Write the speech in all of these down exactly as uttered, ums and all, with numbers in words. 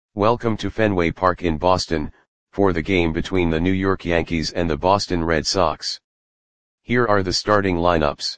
Welcome to Fenway Park in Boston, for the game between the New York Yankees and the Boston Red Sox. Here are the starting lineups.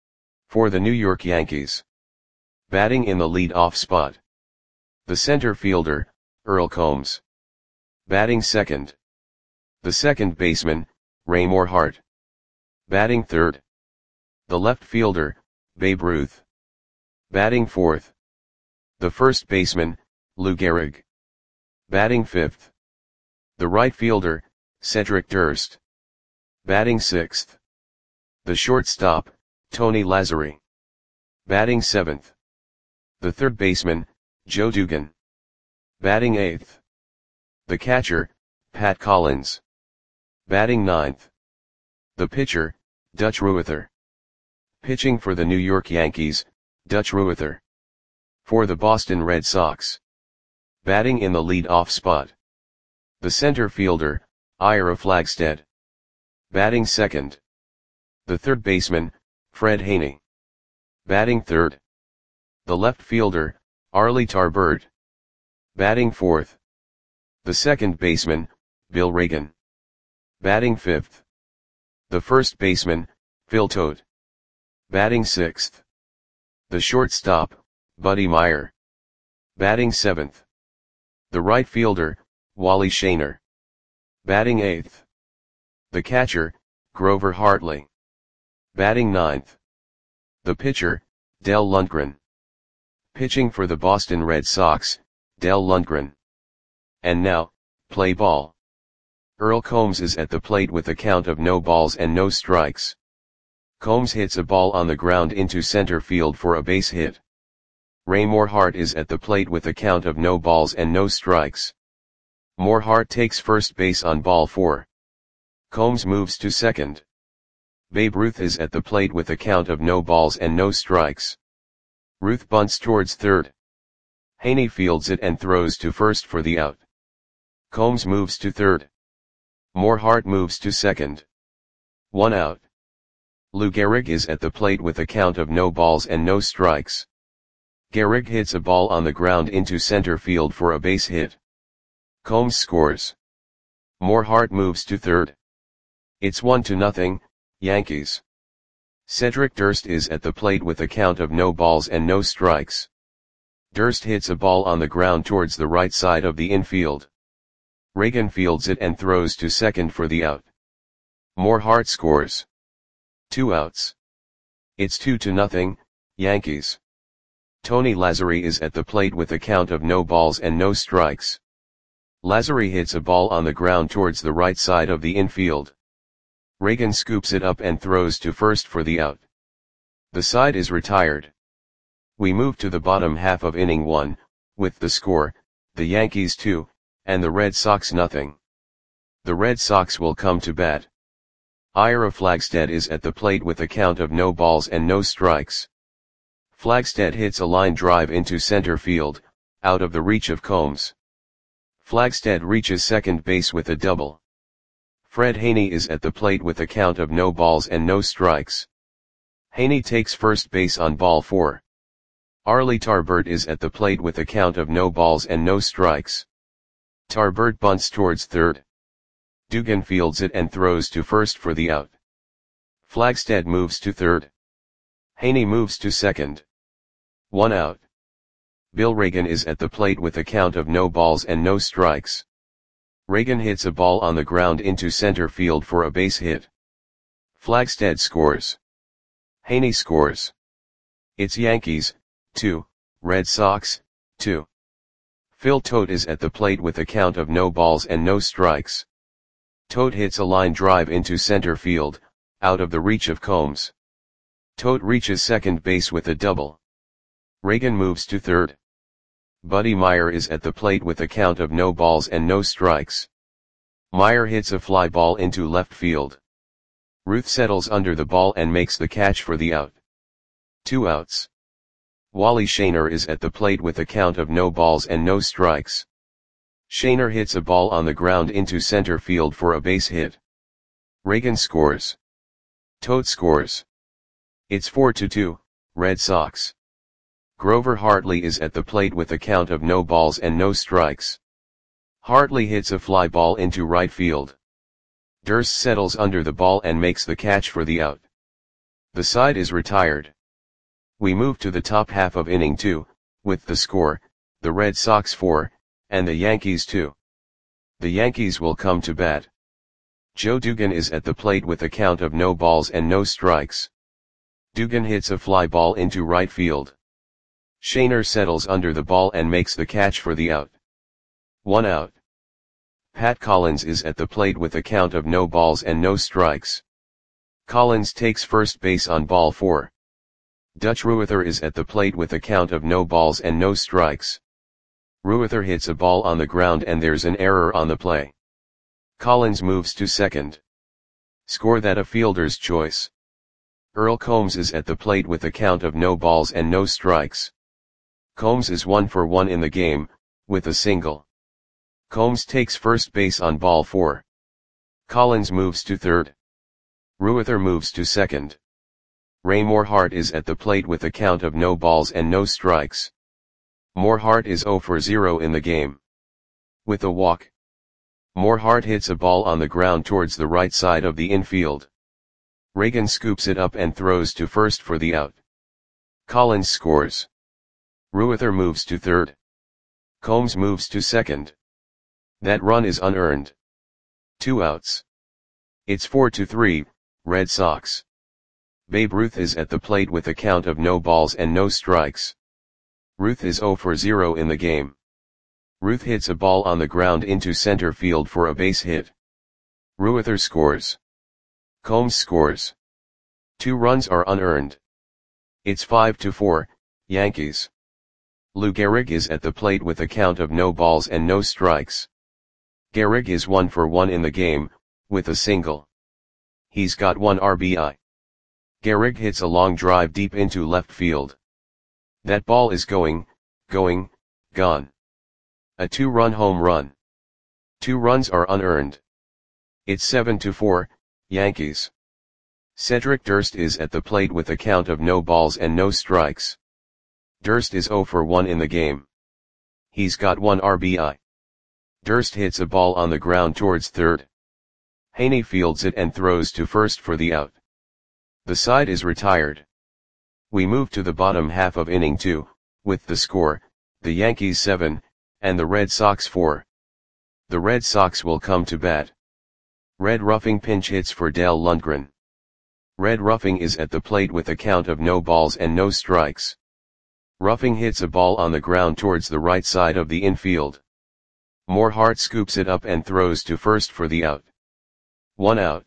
For the New York Yankees. Batting in the lead-off spot. The center fielder, Earl Combs. Batting second. The second baseman, Raymore Hart. Batting third. The left fielder, Babe Ruth. Batting fourth. The first baseman, Lou Gehrig. Batting fifth. The right fielder, Cedric Durst. Batting sixth. The shortstop, Tony Lazzeri. Batting seventh. The third baseman, Joe Dugan. Batting eighth. The catcher, Pat Collins. Batting ninth. The pitcher, Dutch Ruether. Pitching for the New York Yankees, Dutch Ruether. For the Boston Red Sox. Batting in the lead-off spot. The center fielder, Ira Flagstead. Batting second. The third baseman, Fred Haney. Batting third. The left fielder, Arlie Tarbird. Batting fourth. The second baseman, Bill Reagan. Batting fifth. The first baseman, Phil Todt. Batting sixth. The shortstop, Buddy Meyer. Batting seventh. The right fielder, Wally Shaner. Batting eighth. The catcher, Grover Hartley. Batting ninth. The pitcher, Del Lundgren. Pitching for the Boston Red Sox, Del Lundgren. And now, play ball. Earl Combs is at the plate with a count of no balls and no strikes. Combs hits a ball on the ground into center field for a base hit. Raymore Hart is at the plate with a count of no balls and no strikes. More Hart takes first base on ball four. Combs moves to second. Babe Ruth is at the plate with a count of no balls and no strikes. Ruth bunts towards third. Haney fields it and throws to first for the out. Combs moves to third. More Hart moves to second. One out. Lou Gehrig is at the plate with a count of no balls and no strikes. Gehrig hits a ball on the ground into center field for a base hit. Combs scores. More Hart moves to third. It's one to nothing, Yankees. Cedric Durst is at the plate with a count of no balls and no strikes. Durst hits a ball on the ground towards the right side of the infield. Reagan fields it and throws to second for the out. More Hart scores. Two outs. It's two to nothing, Yankees. Tony Lazzeri is at the plate with a count of no balls and no strikes. Lazzeri hits a ball on the ground towards the right side of the infield. Reagan scoops it up and throws to first for the out. The side is retired. We move to the bottom half of inning one, with the score, the Yankees two, and the Red Sox nothing. The Red Sox will come to bat. Ira Flagstead is at the plate with a count of no balls and no strikes. Flagstead hits a line drive into center field, out of the reach of Combs. Flagstead reaches second base with a double. Fred Haney is at the plate with a count of no balls and no strikes. Haney takes first base on ball four. Arlie Tarbird is at the plate with a count of no balls and no strikes. Tarbird bunts towards third. Dugan fields it and throws to first for the out. Flagstead moves to third. Haney moves to second. One out. Bill Reagan is at the plate with a count of no balls and no strikes. Reagan hits a ball on the ground into center field for a base hit. Flagstead scores. Haney scores. It's Yankees, two, Red Sox, two. Phil Todt is at the plate with a count of no balls and no strikes. Todt hits a line drive into center field, out of the reach of Combs. Todt reaches second base with a double. Reagan moves to third. Buddy Meyer is at the plate with a count of no balls and no strikes. Meyer hits a fly ball into left field. Ruth settles under the ball and makes the catch for the out. Two outs. Wally Shaner is at the plate with a count of no balls and no strikes. Shaner hits a ball on the ground into center field for a base hit. Reagan scores. Todt scores. It's four to two, Red Sox. Grover Hartley is at the plate with a count of no balls and no strikes. Hartley hits a fly ball into right field. Durst settles under the ball and makes the catch for the out. The side is retired. We move to the top half of inning two, with the score, the Red Sox four, and the Yankees two. The Yankees will come to bat. Joe Dugan is at the plate with a count of no balls and no strikes. Dugan hits a fly ball into right field. Shaner settles under the ball and makes the catch for the out. One out. Pat Collins is at the plate with a count of no balls and no strikes. Collins takes first base on ball four. Dutch Ruether is at the plate with a count of no balls and no strikes. Ruether hits a ball on the ground and there's an error on the play. Collins moves to second. Score that a fielder's choice. Earl Combs is at the plate with a count of no balls and no strikes. Combs is one for one in the game, with a single. Combs takes first base on ball four. Collins moves to third. Ruether moves to second. Ray Morehart is at the plate with a count of no balls and no strikes. Morehart is zero for zero in the game. With a walk. Morehart hits a ball on the ground towards the right side of the infield. Reagan scoops it up and throws to first for the out. Collins scores. Ruether moves to third. Combs moves to second. That run is unearned. Two outs. It's four to three, Red Sox. Babe Ruth is at the plate with a count of no balls and no strikes. Ruth is zero for zero in the game. Ruth hits a ball on the ground into center field for a base hit. Ruether scores. Combs scores. Two runs are unearned. It's five to four, Yankees. Lou Gehrig is at the plate with a count of no balls and no strikes. Gehrig is one for one in the game, with a single. He's got one R B I. Gehrig hits a long drive deep into left field. That ball is going, going, gone. A two-run home run. Two runs are unearned. It's seven to four, Yankees. Cedric Durst is at the plate with a count of no balls and no strikes. Durst is zero for one in the game. He's got one R B I. Durst hits a ball on the ground towards third. Haney fields it and throws to first for the out. The side is retired. We move to the bottom half of inning two, with the score, the Yankees seven, and the Red Sox four. The Red Sox will come to bat. Red Ruffing pinch hits for Dale Lundgren. Red Ruffing is at the plate with a count of no balls and no strikes. Ruffing hits a ball on the ground towards the right side of the infield. Morehart scoops it up and throws to first for the out. One out.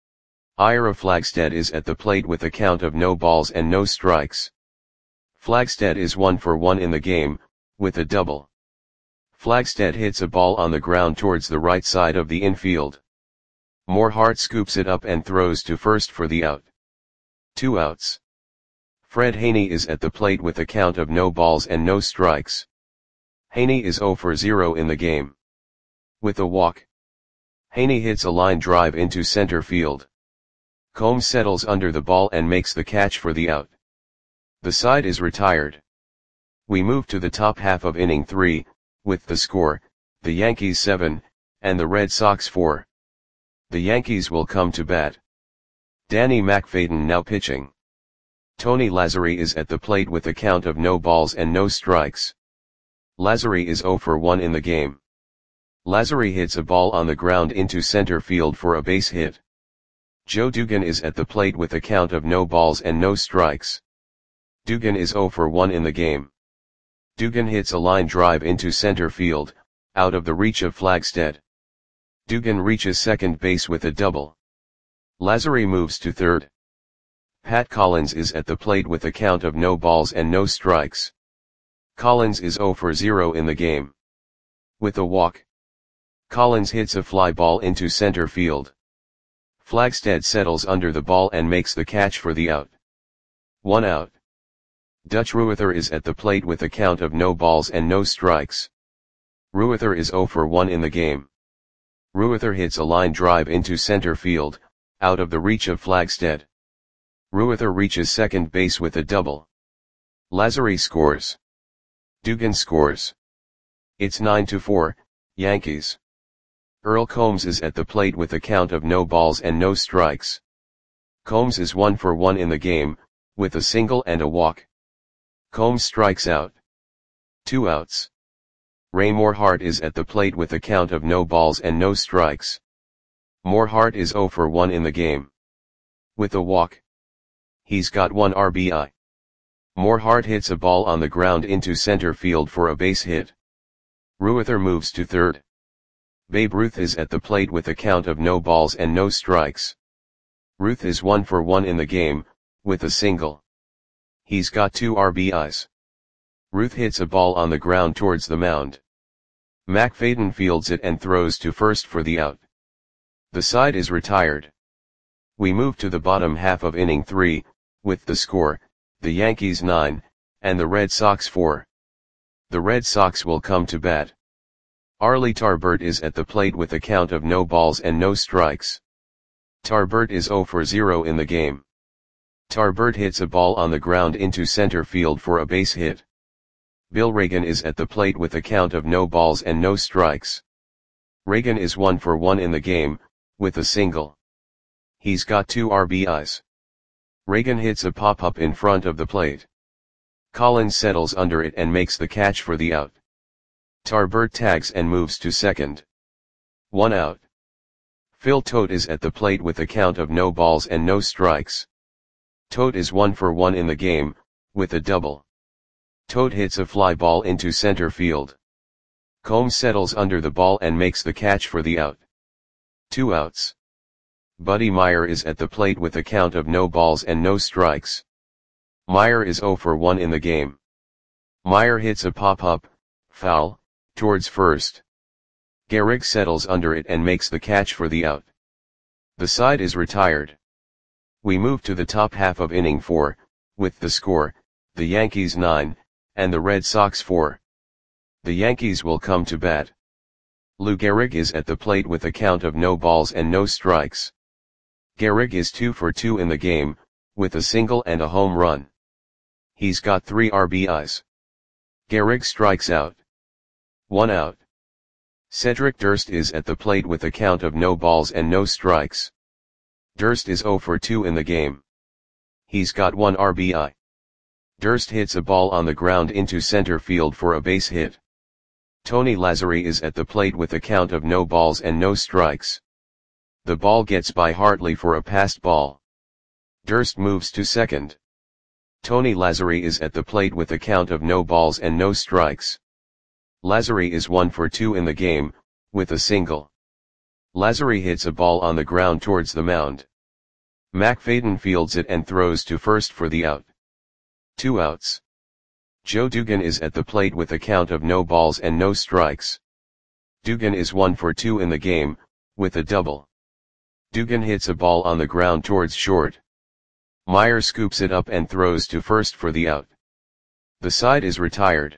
Ira Flagstead is at the plate with a count of no balls and no strikes. Flagstead is one for one in the game, with a double. Flagstead hits a ball on the ground towards the right side of the infield. Morehart scoops it up and throws to first for the out. Two outs. Fred Haney is at the plate with a count of no balls and no strikes. Haney is zero for zero in the game. With a walk. Haney hits a line drive into center field. Combs settles under the ball and makes the catch for the out. The side is retired. We move to the top half of inning three, with the score, the Yankees seven, and the Red Sox four. The Yankees will come to bat. Danny McFadden now pitching. Tony Lazzari is at the plate with a count of no balls and no strikes. Lazzari is zero for one in the game. Lazzari hits a ball on the ground into center field for a base hit. Joe Dugan is at the plate with a count of no balls and no strikes. Dugan is zero for one in the game. Dugan hits a line drive into center field, out of the reach of Flagstead. Dugan reaches second base with a double. Lazzari moves to third. Pat Collins is at the plate with a count of no balls and no strikes. Collins is zero for zero in the game. With a walk. Collins hits a fly ball into center field. Flagstead settles under the ball and makes the catch for the out. One out. Dutch Ruether is at the plate with a count of no balls and no strikes. Ruether is zero for one in the game. Ruether hits a line drive into center field, out of the reach of Flagstead. Ruether reaches second base with a double. Lazzari scores. Dugan scores. It's nine to four, Yankees. Earl Combs is at the plate with a count of no balls and no strikes. Combs is one for one in the game, with a single and a walk. Combs strikes out. Two outs. Ray Morehart is at the plate with a count of no balls and no strikes. Morehart is zero for one in the game. With a walk. He's got one R B I. Morehart hits a ball on the ground into center field for a base hit. Ruether moves to third. Babe Ruth is at the plate with a count of no balls and no strikes. Ruth is one for one in the game, with a single. He's got two R B Is. Ruth hits a ball on the ground towards the mound. McFadden fields it and throws to first for the out. The side is retired. We move to the bottom half of inning three, with the score, the Yankees nine, and the Red Sox four. The Red Sox will come to bat. Arlie Tarbert is at the plate with a count of no balls and no strikes. Tarbert is zero for zero in the game. Tarbert hits a ball on the ground into center field for a base hit. Bill Reagan is at the plate with a count of no balls and no strikes. Reagan is one for one in the game, with a single. He's got two R B Is. Reagan hits a pop-up in front of the plate. Collins settles under it and makes the catch for the out. Tarbert tags and moves to second. One out. Phil Tote is at the plate with a count of no balls and no strikes. Tote is one for one in the game, with a double. Tote hits a fly ball into center field. Combs settles under the ball and makes the catch for the out. Two outs. Buddy Meyer is at the plate with a count of no balls and no strikes. Meyer is zero for one in the game. Meyer hits a pop-up, foul, towards first. Gehrig settles under it and makes the catch for the out. The side is retired. We move to the top half of inning four, with the score, the Yankees nine, and the Red Sox four. The Yankees will come to bat. Lou Gehrig is at the plate with a count of no balls and no strikes. Gehrig is two for two in the game, with a single and a home run. He's got three R B Is. Gehrig strikes out. One out. Cedric Durst is at the plate with a count of no balls and no strikes. Durst is zero for two in the game. He's got one R B I. Durst hits a ball on the ground into center field for a base hit. Tony Lazzeri is at the plate with a count of no balls and no strikes. The ball gets by Hartley for a passed ball. Durst moves to second. Tony Lazzeri is at the plate with a count of no balls and no strikes. Lazzeri is one for two in the game, with a single. Lazzeri hits a ball on the ground towards the mound. McFadden fields it and throws to first for the out. Two outs. Joe Dugan is at the plate with a count of no balls and no strikes. Dugan is one for two in the game, with a double. Dugan hits a ball on the ground towards short. Meyer scoops it up and throws to first for the out. The side is retired.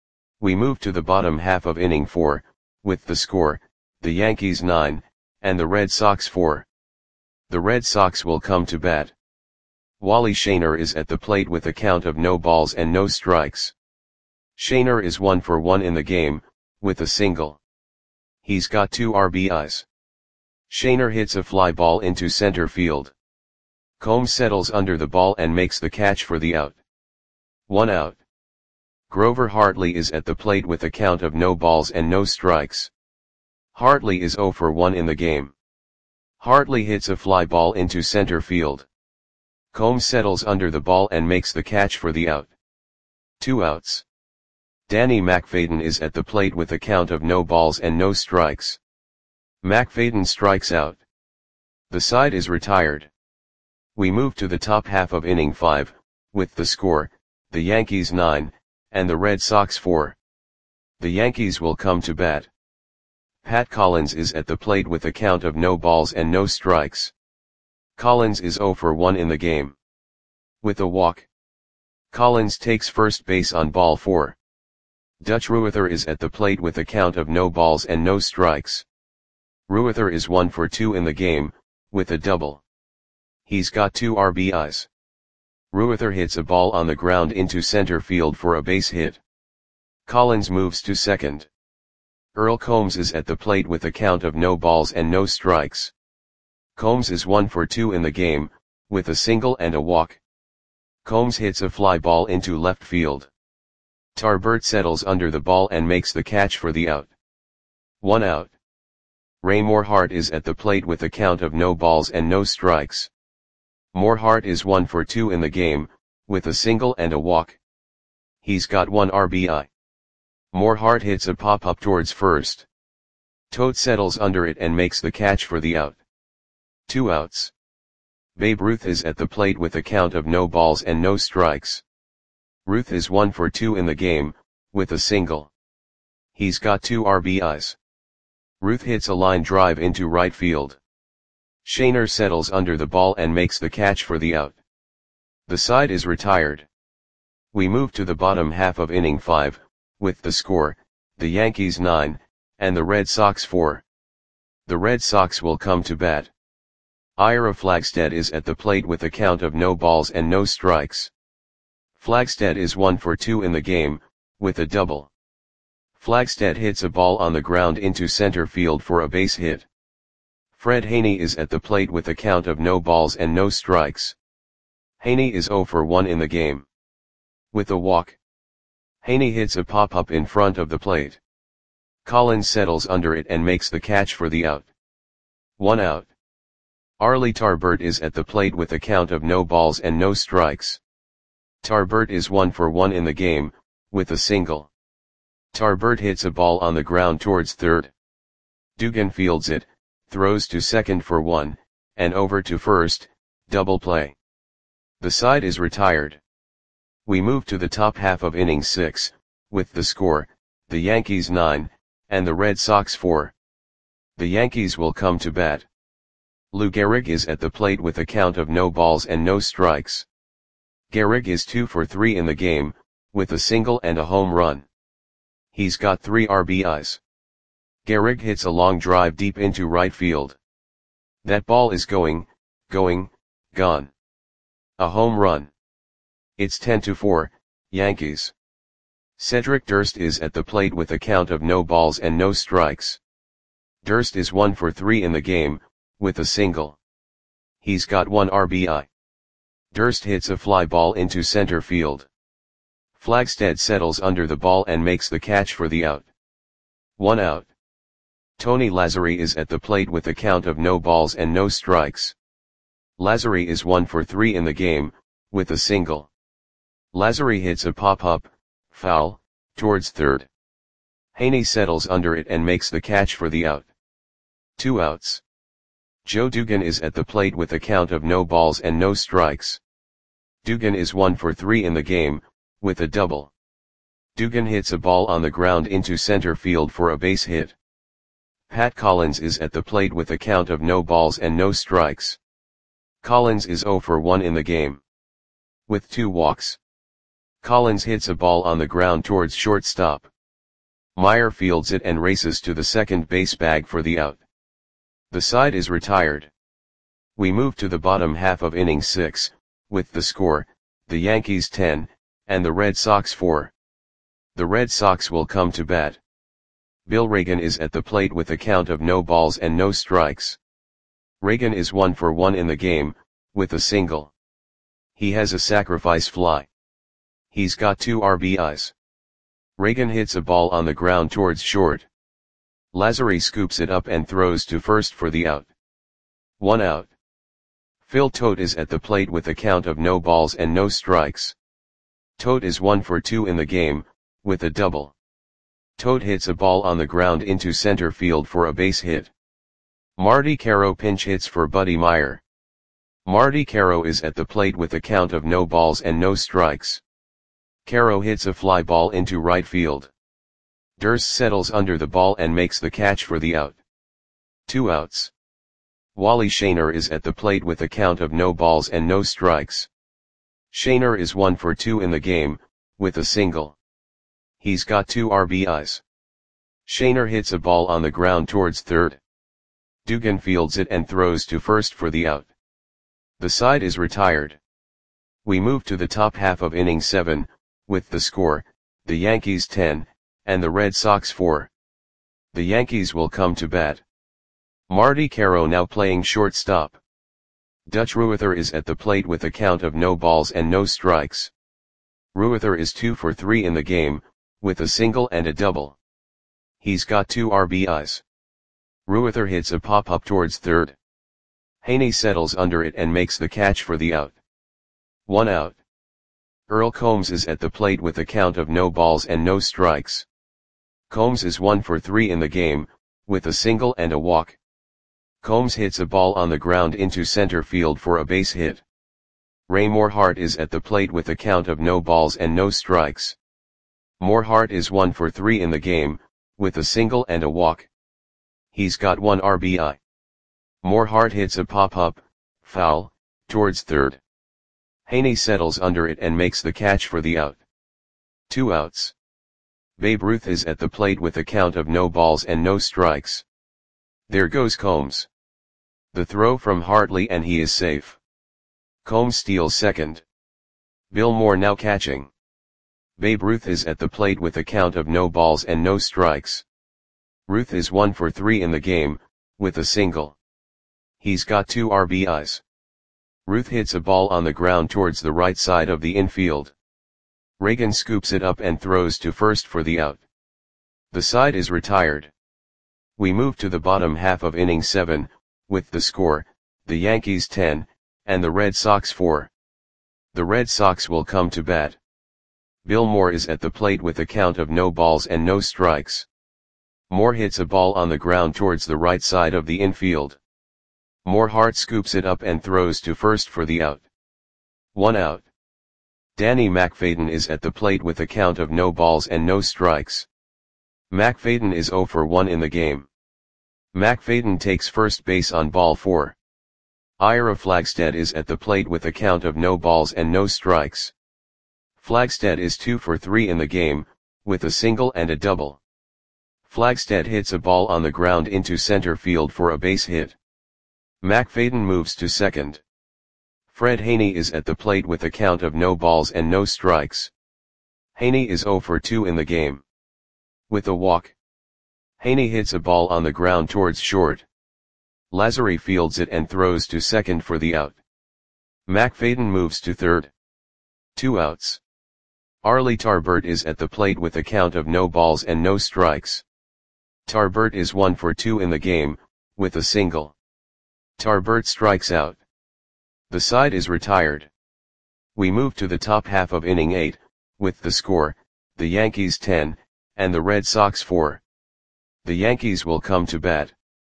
We move to the bottom half of inning four, with the score, the Yankees nine, and the Red Sox four. The Red Sox will come to bat. Wally Shaner is at the plate with a count of no balls and no strikes. Shaner is one for one in the game, with a single. He's got two R B Is. Shaner hits a fly ball into center field. Combs settles under the ball and makes the catch for the out. One out. Grover Hartley is at the plate with a count of no balls and no strikes. Hartley is zero for one in the game. Hartley hits a fly ball into center field. Combs settles under the ball and makes the catch for the out. Two outs. Danny McFadden is at the plate with a count of no balls and no strikes. McFadden strikes out. The side is retired. We move to the top half of inning five, with the score, the Yankees nine, and the Red Sox four. The Yankees will come to bat. Pat Collins is at the plate with a count of no balls and no strikes. Collins is zero for one in the game. With a walk. Collins takes first base on ball four. Dutch Ruether is at the plate with a count of no balls and no strikes. Ruether is one for two in the game, with a double. He's got two R B Is. Ruether hits a ball on the ground into center field for a base hit. Collins moves to second. Earl Combs is at the plate with a count of no balls and no strikes. Combs is one for two in the game, with a single and a walk. Combs hits a fly ball into left field. Tarbert settles under the ball and makes the catch for the out. One out. Ray Morehart is at the plate with a count of no balls and no strikes. Morehart is one for two in the game, with a single and a walk. He's got one R B I. Morehart hits a pop-up towards first. Tote settles under it and makes the catch for the out. Two outs. Babe Ruth is at the plate with a count of no balls and no strikes. Ruth is one for two in the game, with a single. He's got two R B Is. Ruth hits a line drive into right field. Shaner settles under the ball and makes the catch for the out. The side is retired. We move to the bottom half of inning five, with the score, the Yankees nine, and the Red Sox four. The Red Sox will come to bat. Ira Flagstead is at the plate with a count of no balls and no strikes. Flagstead is one for two in the game, with a double. Flagstead hits a ball on the ground into center field for a base hit. Fred Haney is at the plate with a count of no balls and no strikes. Haney is zero for one in the game. With a walk. Haney hits a pop-up in front of the plate. Collins settles under it and makes the catch for the out. One out. Arlie Tarbert is at the plate with a count of no balls and no strikes. Tarbert is one for one in the game, with a single. Tarbert hits a ball on the ground towards third. Dugan fields it, throws to second for one, and over to first, double play. The side is retired. We move to the top half of inning six, with the score, the Yankees nine, and the Red Sox four. The Yankees will come to bat. Lou Gehrig is at the plate with a count of no balls and no strikes. Gehrig is two for three in the game, with a single and a home run. He's got three R B Is. Gehrig hits a long drive deep into right field. That ball is going, going, gone. A home run. It's ten to four, Yankees. Cedric Durst is at the plate with a count of no balls and no strikes. Durst is one for three in the game, with a single. He's got one R B I. Durst hits a fly ball into center field. Flagstead settles under the ball and makes the catch for the out. One out. Tony Lazzeri is at the plate with a count of no balls and no strikes. Lazzeri is one for three in the game, with a single. Lazzeri hits a pop-up, foul, towards third. Haney settles under it and makes the catch for the out. Two outs. Joe Dugan is at the plate with a count of no balls and no strikes. Dugan is one for three in the game, with a double. Dugan hits a ball on the ground into center field for a base hit. Pat Collins is at the plate with a count of no balls and no strikes. Collins is zero for one in the game. With two walks. Collins hits a ball on the ground towards shortstop. Meyer fields it and races to the second base bag for the out. The side is retired. We move to the bottom half of inning six, with the score, the Yankees ten, and the Red Sox four. The Red Sox will come to bat. Bill Reagan is at the plate with a count of no balls and no strikes. Reagan is one for one in the game, with a single. He has a sacrifice fly. He's got two R B Is. Reagan hits a ball on the ground towards short. Lazzeri scoops it up and throws to first for the out. One out. Phil Tote is at the plate with a count of no balls and no strikes. Tote is one for two in the game, with a double. Tote hits a ball on the ground into center field for a base hit. Marty Caro pinch hits for Buddy Meyer. Marty Caro is at the plate with a count of no balls and no strikes. Caro hits a fly ball into right field. Durst settles under the ball and makes the catch for the out. Two outs. Wally Shaner is at the plate with a count of no balls and no strikes. Shaner is one for two in the game, with a single. He's got two R B Is. Shaner hits a ball on the ground towards third. Dugan fields it and throws to first for the out. The side is retired. We move to the top half of inning seven, with the score, the Yankees ten, and the Red Sox four. The Yankees will come to bat. Marty Caro now playing shortstop. Dutch Ruether is at the plate with a count of no balls and no strikes. Ruether is two for three in the game, with a single and a double. He's got two R B Is. Ruether hits a pop-up towards third. Haney settles under it and makes the catch for the out. One out. Earl Combs is at the plate with a count of no balls and no strikes. Combs is one for three in the game, with a single and a walk. Combs hits a ball on the ground into center field for a base hit. Ray Morehart is at the plate with a count of no balls and no strikes. Morehart is one for three in the game, with a single and a walk. He's got one R B I. Morehart hits a pop-up, foul, towards third. Haney settles under it and makes the catch for the out. Two outs. Babe Ruth is at the plate with a count of no balls and no strikes. There goes Combs. The throw from Hartley and he is safe. Combs steals second. Bill Moore now catching. Babe Ruth is at the plate with a count of no balls and no strikes. Ruth is one for three in the game, with a single. He's got two R B Is. Ruth hits a ball on the ground towards the right side of the infield. Reagan scoops it up and throws to first for the out. The side is retired. We move to the bottom half of inning seven, with the score, the Yankees ten, and the Red Sox four. The Red Sox will come to bat. Bill Moore is at the plate with a count of no balls and no strikes. Moore hits a ball on the ground towards the right side of the infield. Morehart scoops it up and throws to first for the out. One out. Danny McFadden is at the plate with a count of no balls and no strikes. McFadden is zero for one in the game. McFadden takes first base on ball four. Ira Flagstead is at the plate with a count of no balls and no strikes. Flagstead is two for three in the game, with a single and a double. Flagstead hits a ball on the ground into center field for a base hit. McFadden moves to second. Fred Haney is at the plate with a count of no balls and no strikes. Haney is zero for two in the game. With a walk. Haney hits a ball on the ground towards short. Lazary fields it and throws to second for the out. McFadden moves to third. Two outs. Arlie Tarbert is at the plate with a count of no balls and no strikes. Tarbert is one for two in the game, with a single. Tarbert strikes out. The side is retired. We move to the top half of inning eight, with the score, the Yankees ten, and the Red Sox four. The Yankees will come to bat.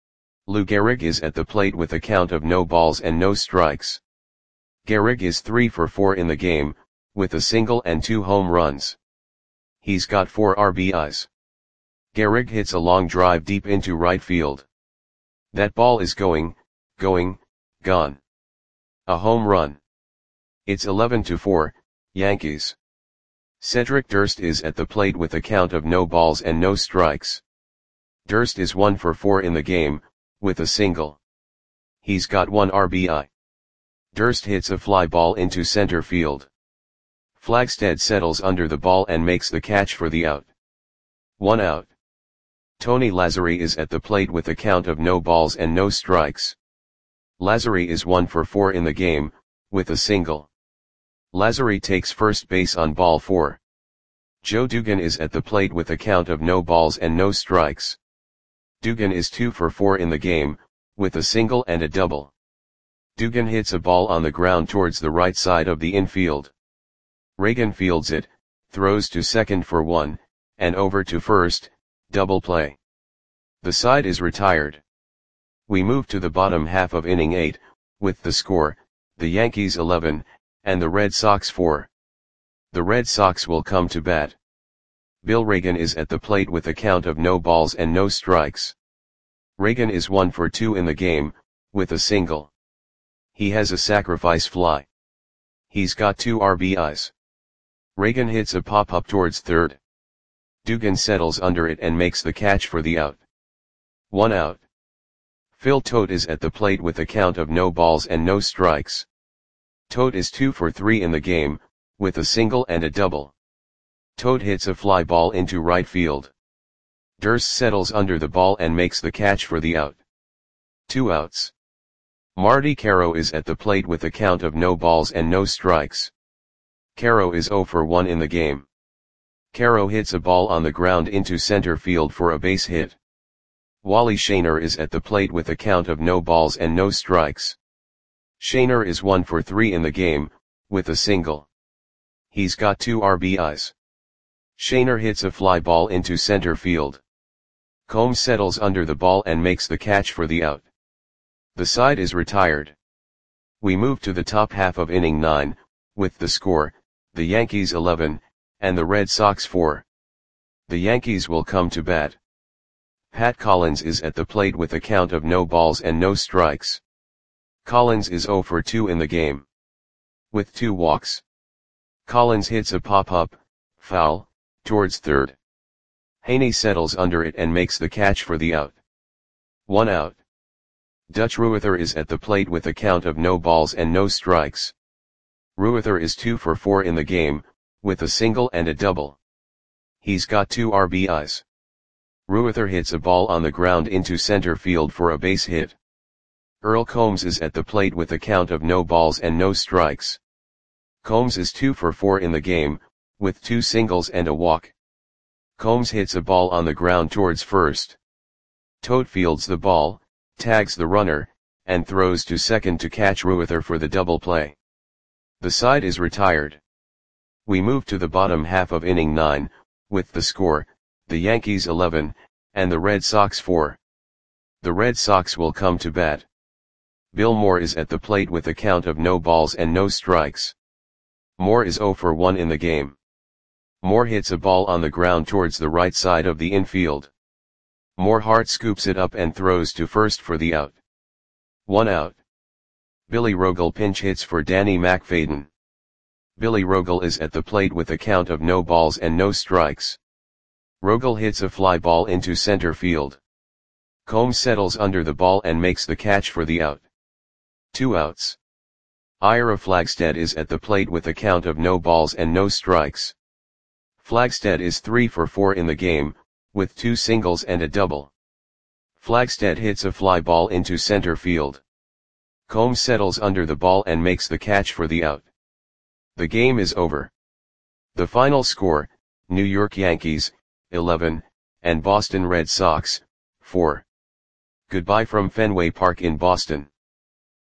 Lou Gehrig is at the plate with a count of no balls and no strikes. Gehrig is three for four in the game, with a single and two home runs. He's got four R B Is. Gehrig hits a long drive deep into right field. That ball is going, going, gone. A home run. It's eleven to four, Yankees. Cedric Durst is at the plate with a count of no balls and no strikes. Durst is one for four in the game, with a single. He's got one R B I. Durst hits a fly ball into center field. Flagstead settles under the ball and makes the catch for the out. One out. Tony Lazary is at the plate with a count of no balls and no strikes. Lazary is one for four in the game, with a single. Lazary takes first base on ball four. Joe Dugan is at the plate with a count of no balls and no strikes. Dugan is two for four in the game, with a single and a double. Dugan hits a ball on the ground towards the right side of the infield. Reagan fields it, throws to second for one, and over to first, double play. The side is retired. We move to the bottom half of inning eight, with the score, the Yankees eleven, and the Red Sox four. The Red Sox will come to bat. Bill Reagan is at the plate with a count of no balls and no strikes. Reagan is one for two in the game, with a single. He has a sacrifice fly. He's got two R B Is. Reagan hits a pop-up towards third. Dugan settles under it and makes the catch for the out. One out. Phil Tote is at the plate with a count of no balls and no strikes. Tote is two for three in the game, with a single and a double. Tote hits a fly ball into right field. Durst settles under the ball and makes the catch for the out. Two outs. Marty Caro is at the plate with a count of no balls and no strikes. Caro is zero for one in the game. Caro hits a ball on the ground into center field for a base hit. Wally Shaner is at the plate with a count of no balls and no strikes. Shaner is one for three in the game, with a single. He's got two R B Is. Shaner hits a fly ball into center field. Combs settles under the ball and makes the catch for the out. The side is retired. We move to the top half of inning nine, with the score, the Yankees eleven, and the Red Sox four. The Yankees will come to bat. Pat Collins is at the plate with a count of no balls and no strikes. Collins is zero for two in the game. With two walks. Collins hits a pop-up, foul, towards third. Haney settles under it and makes the catch for the out. One out. Dutch Ruether is at the plate with a count of no balls and no strikes. Ruether is two for four in the game, with a single and a double. He's got two R B Is. Ruether hits a ball on the ground into center field for a base hit. Earl Combs is at the plate with a count of no balls and no strikes. Combs is two for four in the game, with two singles and a walk. Combs hits a ball on the ground towards first. Todt fields the ball, tags the runner, and throws to second to catch Ruether for the double play. The side is retired. We move to the bottom half of inning nine, with the score, the Yankees eleven, and the Red Sox four. The Red Sox will come to bat. Bill Moore is at the plate with a count of no balls and no strikes. Moore is zero for one in the game. Moore hits a ball on the ground towards the right side of the infield. Moore hard scoops it up and throws to first for the out. One out. Billy Rogel pinch hits for Danny McFadden. Billy Rogel is at the plate with a count of no balls and no strikes. Rogel hits a fly ball into center field. Combs settles under the ball and makes the catch for the out. Two outs. Ira Flagstead is at the plate with a count of no balls and no strikes. Flagstead is three for four in the game, with two singles and a double. Flagstead hits a fly ball into center field. Combs settles under the ball and makes the catch for the out. The game is over. The final score, New York Yankees, eleven, and Boston Red Sox, four. Goodbye from Fenway Park in Boston.